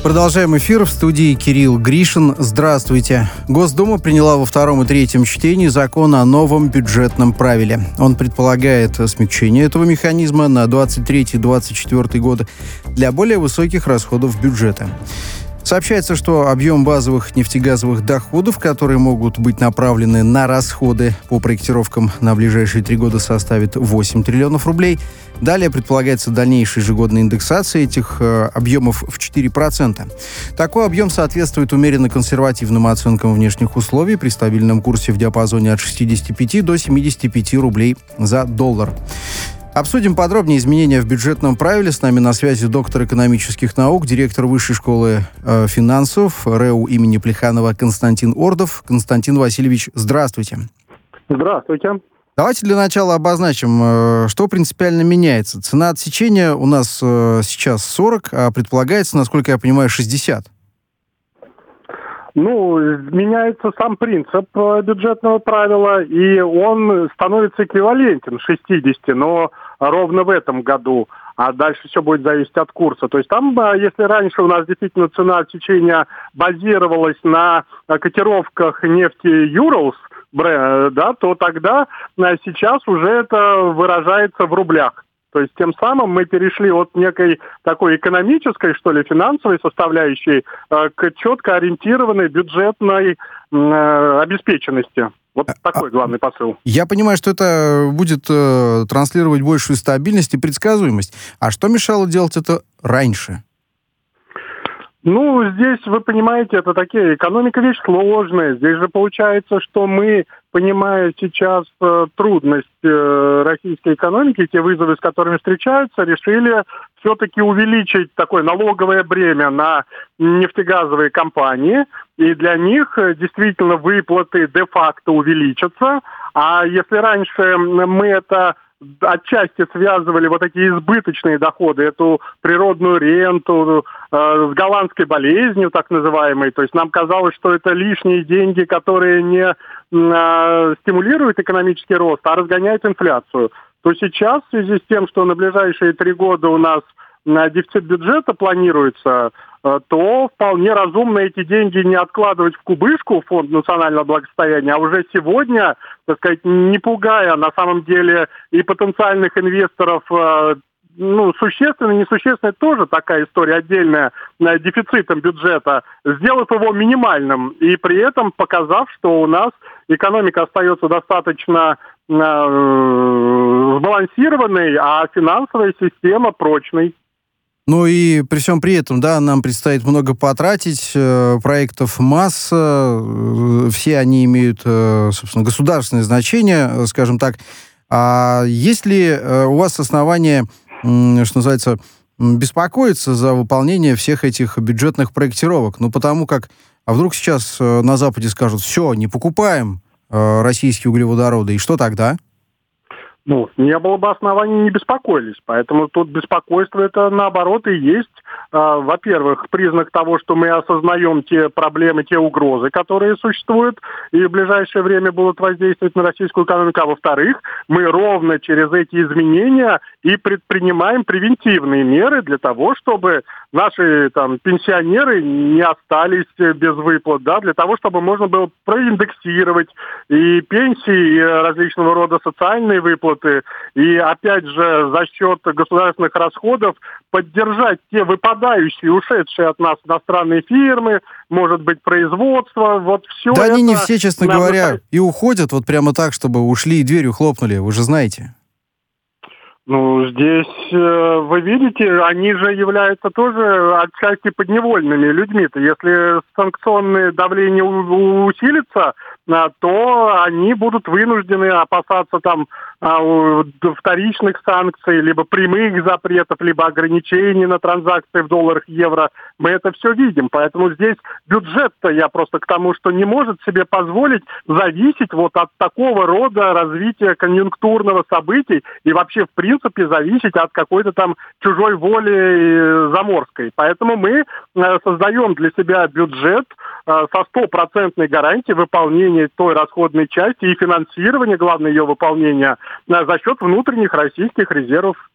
Продолжаем эфир. В студии Кирилл Гришин. Здравствуйте. Госдума приняла во втором и третьем чтении закон о новом бюджетном правиле. Он предполагает смягчение этого механизма на 23-24 годы для более высоких расходов бюджета. Сообщается, что объем базовых нефтегазовых доходов, которые могут быть направлены на расходы по проектировкам на ближайшие 3 года, составит 8 триллионов рублей. Далее предполагается дальнейшая ежегодная индексация этих объемов в 4%. Такой объем соответствует умеренно консервативным оценкам внешних условий при стабильном курсе в диапазоне от 65 до 75 рублей за доллар. Обсудим подробнее изменения в бюджетном правиле. С нами на связи доктор экономических наук, директор Высшей школы финансов РЭУ имени Плеханова Константин Ордов. Константин Васильевич, здравствуйте. Здравствуйте. Давайте для начала обозначим, что принципиально меняется. Цена отсечения у нас сейчас 40, а предполагается, насколько я понимаю, 60. Меняется сам принцип бюджетного правила, и он становится эквивалентен 60, но ровно в этом году. А дальше все будет зависеть от курса. То есть там, если раньше у нас действительно цена отсечения базировалась на котировках нефти Urals, да, то тогда сейчас уже это выражается в рублях. То есть тем самым мы перешли от некой такой экономической, что ли, финансовой составляющей к четко ориентированной бюджетной обеспеченности. Вот такой главный посыл. Я понимаю, что это будет транслировать большую стабильность и предсказуемость. А что мешало делать это раньше? Здесь, вы понимаете, это такие, экономика вещь сложная. Здесь же получается, что мы, понимая сейчас трудность российской экономики, те вызовы, с которыми встречаются, решили все-таки увеличить такое налоговое бремя на нефтегазовые компании. И для них действительно выплаты де-факто увеличатся. А если раньше мы это отчасти связывали вот такие избыточные доходы, эту природную ренту с голландской болезнью, так называемой. То есть нам казалось, что это лишние деньги, которые не стимулируют экономический рост, а разгоняют инфляцию. То сейчас в связи с тем, что на ближайшие 3 года у нас дефицит бюджета планируется, то вполне разумно эти деньги не откладывать в кубышку, в Фонд национального благосостояния, а уже сегодня, так сказать, не пугая на самом деле и потенциальных инвесторов, существенно, несущественно, тоже такая история отдельная, дефицитом бюджета, сделав его минимальным и при этом показав, что у нас экономика остается достаточно сбалансированной, а финансовая система прочной. И при всем при этом, да, нам предстоит много потратить, проектов масса, все они имеют, собственно, государственное значение, скажем так. А есть ли у вас основания, что называется, беспокоиться за выполнение всех этих бюджетных проектировок? Потому как, а вдруг сейчас на Западе скажут, все, не покупаем российские углеводороды, и что тогда? Не было бы оснований, не беспокоились. Поэтому тут беспокойство это наоборот и есть. Во-первых, признак того, что мы осознаем те проблемы, те угрозы, которые существуют и в ближайшее время будут воздействовать на российскую экономику. А во-вторых, мы ровно через эти изменения и предпринимаем превентивные меры для того, чтобы наши пенсионеры не остались без выплат, да, для того, чтобы можно было проиндексировать и пенсии, и различного рода социальные выплаты, и опять же за счет государственных расходов поддержать те выпадающие, ушедшие от нас иностранные фирмы, может быть, производство, вот все да это... они не все, честно говоря, и уходят вот прямо так, чтобы ушли и дверью хлопнули, вы же знаете. Здесь, вы видите, они же являются тоже отчасти подневольными людьми-то. Если санкционное давление усилится, то они будут вынуждены опасаться вторичных санкций, либо прямых запретов, либо ограничений на транзакции в долларах, евро. Мы это все видим. Поэтому здесь бюджет-то, я просто к тому, что не может себе позволить зависеть вот от такого рода развития конъюнктурного событий и вообще, в принципе, зависеть от какой-то чужой воли заморской. Поэтому мы создаем для себя бюджет со 100% гарантией выполнения той расходной части и финансирования, главное, ее выполнения за счет внутренних российских резервов.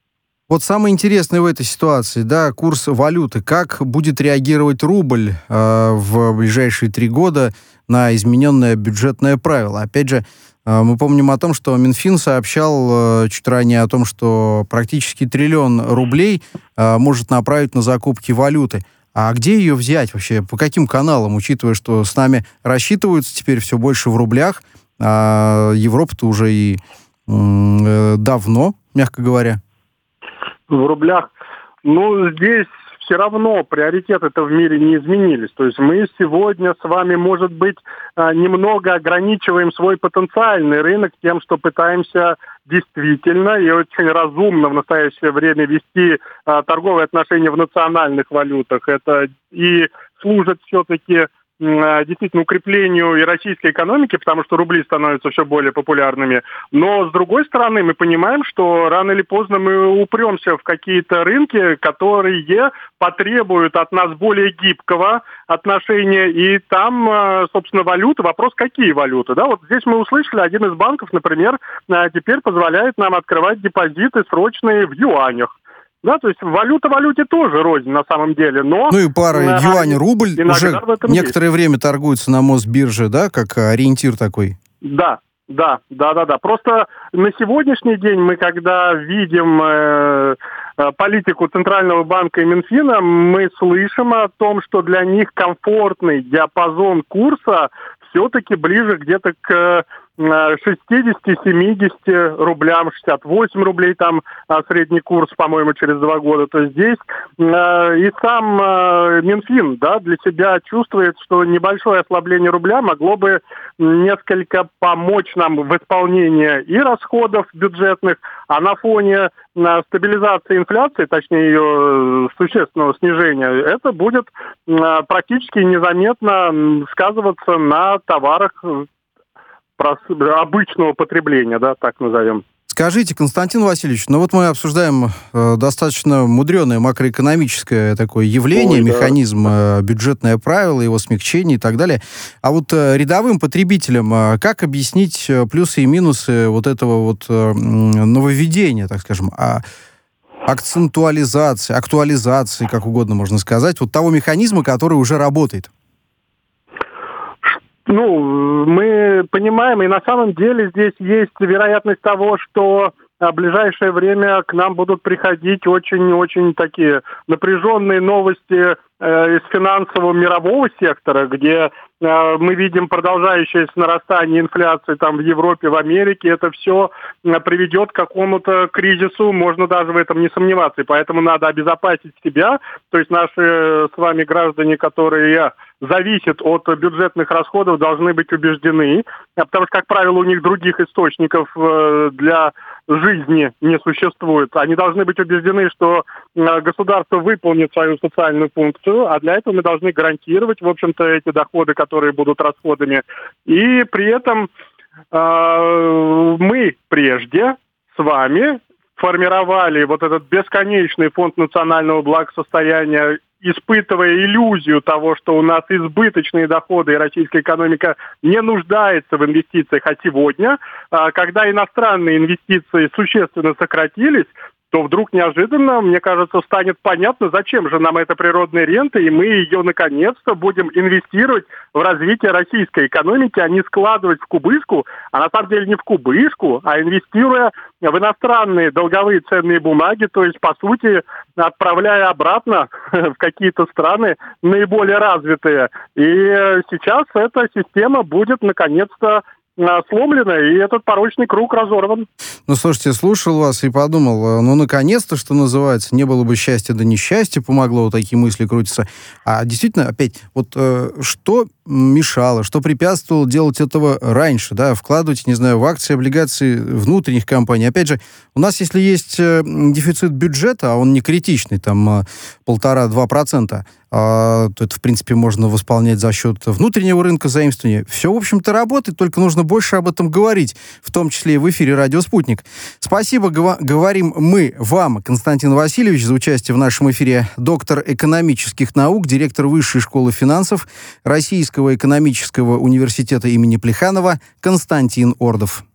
Вот самое интересное в этой ситуации, да, курс валюты. Как будет реагировать рубль в ближайшие 3 года на измененное бюджетное правило? Опять же, мы помним о том, что Минфин сообщал чуть ранее о том, что практически 1 триллион рублей может направить на закупки валюты. А где ее взять вообще? По каким каналам, учитывая, что с нами рассчитываются теперь все больше в рублях, а Европа-то уже и давно, мягко говоря. В рублях. Ну, здесь все равно приоритеты-то в мире не изменились. То есть мы сегодня с вами, может быть, немного ограничиваем свой потенциальный рынок тем, что пытаемся действительно и очень разумно в настоящее время вести торговые отношения в национальных валютах. Это и служит все-таки действительно укреплению и российской экономики, потому что рубли становятся все более популярными. Но, с другой стороны, мы понимаем, что рано или поздно мы упремся в какие-то рынки, которые потребуют от нас более гибкого отношения. И там, собственно, валюта. Вопрос, какие валюты? Да, вот здесь мы услышали, один из банков, например, теперь позволяет нам открывать депозиты срочные в юанях. Да, то есть валюта валюте тоже рознь на самом деле, но... Ну и пара юань-рубль уже некоторое время торгуется на Мосбирже, да, как ориентир такой? Да. Просто на сегодняшний день мы, когда видим политику Центрального банка и Минфина, мы слышим о том, что для них комфортный диапазон курса все-таки ближе где-то к 60-70 рублям, 68 рублей там средний курс, по-моему, через 2 года. То есть здесь и сам Минфин, да, для себя чувствует, что небольшое ослабление рубля могло бы несколько помочь нам в исполнении и расходов бюджетных, а на фоне стабилизации инфляции, точнее ее существенного снижения, это будет практически незаметно сказываться на товарах обычного потребления, да, так назовем. Скажите, Константин Васильевич, ну вот мы обсуждаем достаточно мудреное макроэкономическое такое явление, механизм, бюджетное правило, его смягчение и так далее. А вот рядовым потребителям как объяснить плюсы и минусы вот этого вот нововведения, так скажем, актуализации, как угодно можно сказать, вот того механизма, который уже работает? Ну, мы понимаем, и на самом деле здесь есть вероятность того, что в ближайшее время к нам будут приходить очень-очень такие напряженные новости из финансового мирового сектора, где мы видим продолжающееся нарастание инфляции там в Европе, в Америке. Это все приведет к какому-то кризису, можно даже в этом не сомневаться. И поэтому надо обезопасить себя, то есть наши с вами граждане, которые зависят от бюджетных расходов, должны быть убеждены, потому что, как правило, у них других источников для жизни не существует. Они должны быть убеждены, что государство выполнит свою социальную функцию, а для этого мы должны гарантировать, в общем-то, эти доходы, которые будут расходами. И при этом мы прежде с вами формировали вот этот бесконечный фонд национального благосостояния, испытывая иллюзию того, что у нас избыточные доходы и российская экономика не нуждается в инвестициях. А сегодня, когда иностранные инвестиции существенно сократились, то вдруг неожиданно, мне кажется, станет понятно, зачем же нам эта природная рента, и мы ее наконец-то будем инвестировать в развитие российской экономики, а не складывать в кубышку, а на самом деле не в кубышку, а инвестируя в иностранные долговые ценные бумаги, то есть, по сути, отправляя обратно в какие-то страны наиболее развитые. И сейчас эта система будет наконец-то сломлена, и этот порочный круг разорван. Ну, слушайте, слушал вас и подумал, ну, наконец-то, что называется, не было бы счастья, да несчастье помогло, вот такие мысли крутятся. А действительно, опять, вот что мешало, что препятствовало делать этого раньше, да, вкладывать, не знаю, в акции, облигации внутренних компаний. Опять же, у нас, если есть дефицит бюджета, а он не критичный, там 1,5-2%, то это, в принципе, можно восполнять за счет внутреннего рынка заимствования. Все, в общем-то, работает, только нужно больше об этом говорить, в том числе и в эфире «Радио Спутник». Спасибо, говорим мы вам, Константин Васильевич, за участие в нашем эфире, доктор экономических наук, директор Высшей школы финансов Российского экономического университета имени Плеханова Константин Ордов.